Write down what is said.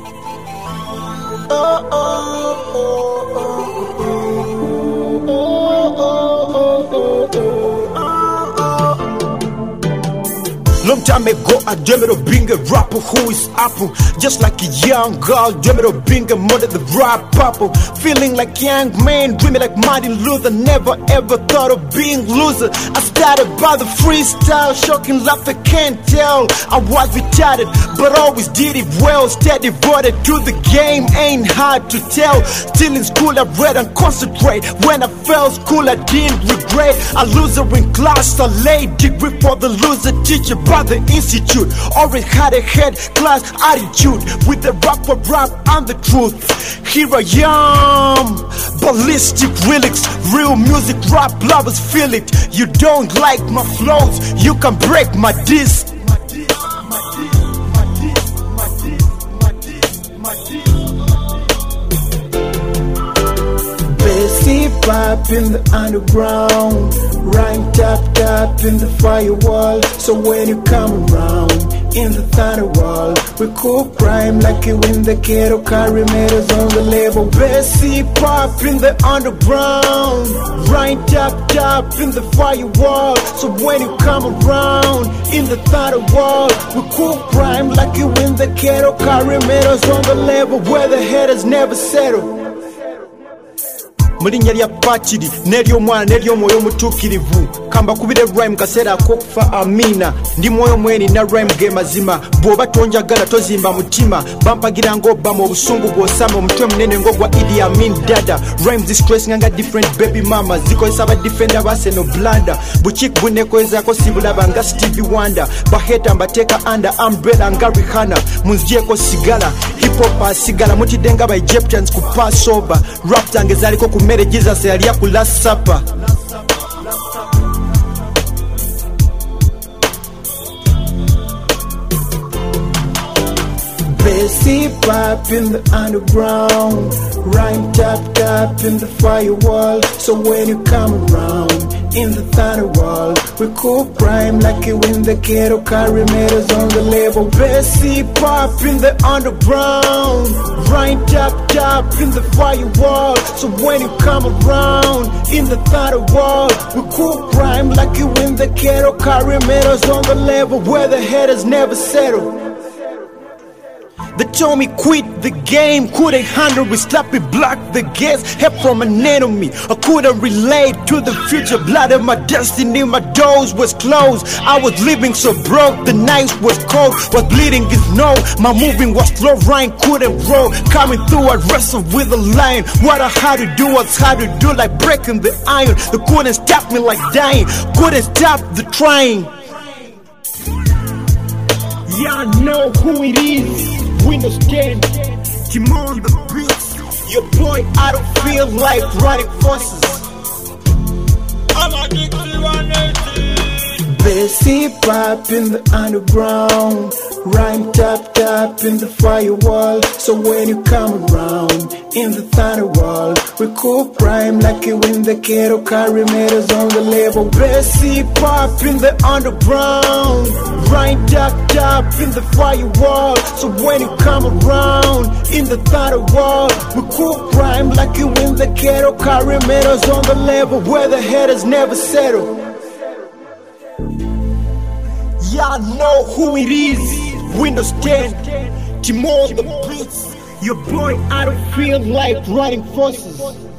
Oh, oh, oh, oh, oh, oh, oh, oh, oh. Long time ago, I dreamed of being a rapper who is Apple. Just like a young girl, dreamed of being a model, the rap purple. Feeling like young man, dreaming like Martin Luther. Never ever thought of being loser. I started by the freestyle, shocking laugh, I can't tell. I was retarded, but always did it well. Steady devoted to the game, ain't hard to tell. Still in school, I read and concentrate. When I failed school, I didn't regret. A loser in class, a late degree for the loser teacher by the institute. Always had a head class attitude with the rap for rap and the truth. Here I am, ballistic lyrics, real music, rap lovers feel it. You don't like my flows, you can break my disc. Bassy pop in the underground, rhyme tap in the firewall. So when you come around in the thunder wall, we cook crime like you in the ghetto, carry medals on the label. Bassy pop in the underground, rhyme tap in the firewall. So when you come around in the thunder wall, we cook crime like you in the ghetto, carry medals on the label, where the haters never settle. Mulinya lya Pakiri neryo mwana neryo moyo mutukirivu kamba kubire rhyme kasera kokufa amina ndi moyo mweni na rhyme ge mazima bwoba tonjagala tozimba mutima bampagira ngoba mu busungu bwosama omutwe munene ngogwa Idi Amin dada rhymes is stress nga different baby mama ziko saba defender base no blanda buchik bunekoeza ko sibulaba nga Stevie Wonder baheta mbateka under umbrella nga Rihanna munzije ko sigala hip hop asigala mutidenga by Egyptians ku pass over rap tange zaliko ku Jesus yalia ku last supper. Bassy pop in the underground, rhyme tap in the firewall. So when you come around in the thunder wall, we cool crime like you in the ghetto, carry medals on the label. Bassy pop in the underground, rhyme tap in the firewall. So when you come around in the thunder wall, we cool crime like you in the ghetto, carry medals on the label, where the haters never settle. They told me quit the game, couldn't handle it, slap it, block the gas, help from an enemy. I couldn't relate to the future, blood of my destiny, my doors was closed. I was living so broke, the nights was cold, was bleeding his nose. My moving was slow, Ryan couldn't roll. Coming through, I wrestled with a lion. What I had to do was hard to do, like breaking the iron. They couldn't stop me like dying, couldn't stop the trying. Y'all know who it is. Windows 10, Timon the beats. Your boy, I don't feel like running forces. I'm addicted to 180. Bassy pop in the underground, rhyme tap in the firewall. So when you come around in the thunder wall, we cool crime like you in the ghetto, carry medals on the label. Bassy pop in the underground, rhyme tap in the firewall. So when you come around in the thunder wall, we cool crime like you in the ghetto, carry medals on the label, where the haters never settle. Y'all know who it is. Windows 10, Timon the beats. Your boy, I don't feel like running forces.